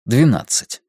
12.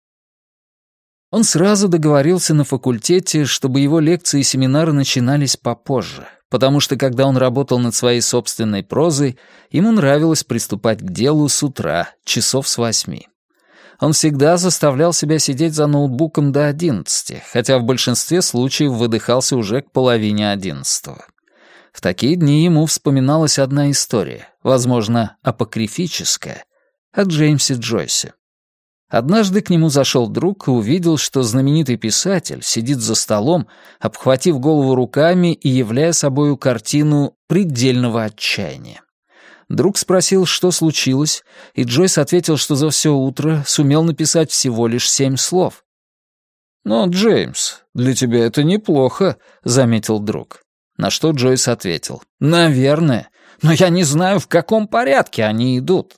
Он сразу договорился на факультете, чтобы его лекции и семинары начинались попозже, потому что, когда он работал над своей собственной прозой, ему нравилось приступать к делу с утра, часов с 8. Он всегда заставлял себя сидеть за ноутбуком до 11, хотя в большинстве случаев выдыхался уже к половине 11. В такие дни ему вспоминалась одна история, возможно, апокрифическая, о Джеймсе Джойсе. Однажды к нему зашел друг и увидел, что знаменитый писатель сидит за столом, обхватив голову руками и являя собою картину предельного отчаяния. Друг спросил, что случилось, и Джойс ответил, что за все утро сумел написать всего лишь 7 слов. «Но, Джеймс, для тебя это неплохо», — заметил друг. На что Джойс ответил: «Наверное, но я не знаю, в каком порядке они идут».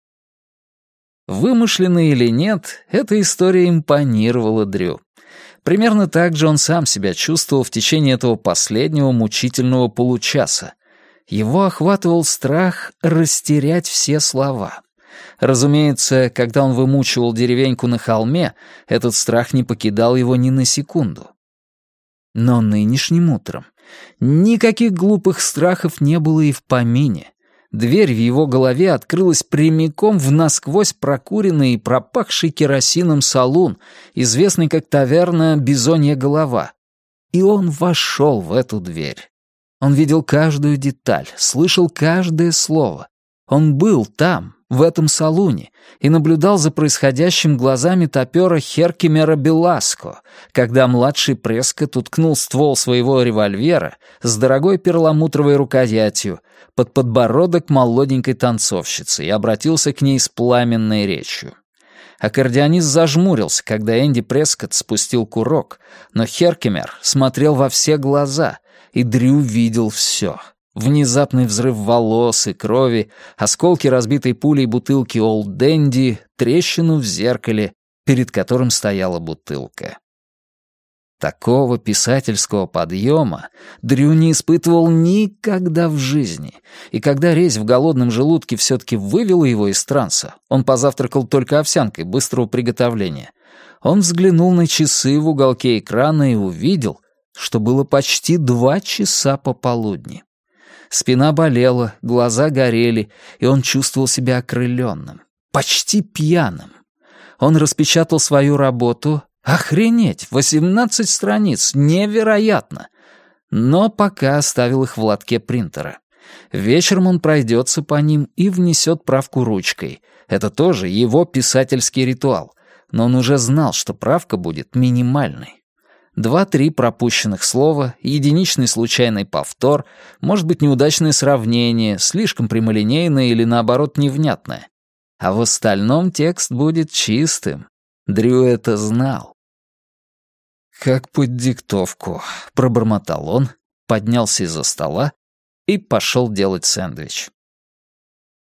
Вымышленно или нет, эта история импонировала Дрю. Примерно так же он сам себя чувствовал в течение этого последнего мучительного получаса. Его охватывал страх растерять все слова. Разумеется, когда он вымучивал деревеньку на холме, этот страх не покидал его ни на секунду. Но нынешним утром никаких глупых страхов не было и в помине. Дверь в его голове открылась прямиком в насквозь прокуренный и пропахший керосином салун, известный как таверна «Бизонья голова». И он вошел в эту дверь. Он видел каждую деталь, слышал каждое слово. Он был там, в этом салуне, и наблюдал за происходящим глазами топера Херкимера Беласко, когда младший Прескотт уткнул ствол своего револьвера с дорогой перламутровой рукоятью под подбородок молоденькой танцовщицы и обратился к ней с пламенной речью. Аккордеонист зажмурился, когда Энди Прескотт спустил курок, но Херкимер смотрел во все глаза, и Дрю видел все. Внезапный взрыв волос и крови, осколки разбитой пулей бутылки Олд Дэнди, трещину в зеркале, перед которым стояла бутылка. Такого писательского подъема Дрю не испытывал никогда в жизни, и когда резь в голодном желудке все-таки вывела его из транса, он позавтракал только овсянкой быстрого приготовления, он взглянул на часы в уголке экрана и увидел, что было почти 2 часа пополудни. Спина болела, глаза горели, и он чувствовал себя окрыленным, почти пьяным. Он распечатал свою работу. Охренеть, 18 страниц, невероятно! Но пока оставил их в лотке принтера. Вечером он пройдется по ним и внесет правку ручкой. Это тоже его писательский ритуал, но он уже знал, что правка будет минимальной. 2-3 пропущенных слова, единичный случайный повтор, может быть, неудачное сравнение, слишком прямолинейное или, наоборот, невнятное. А в остальном текст будет чистым. Дрю это знал. «Как под диктовку», — пробормотал он, поднялся из-за стола и пошел делать сэндвич.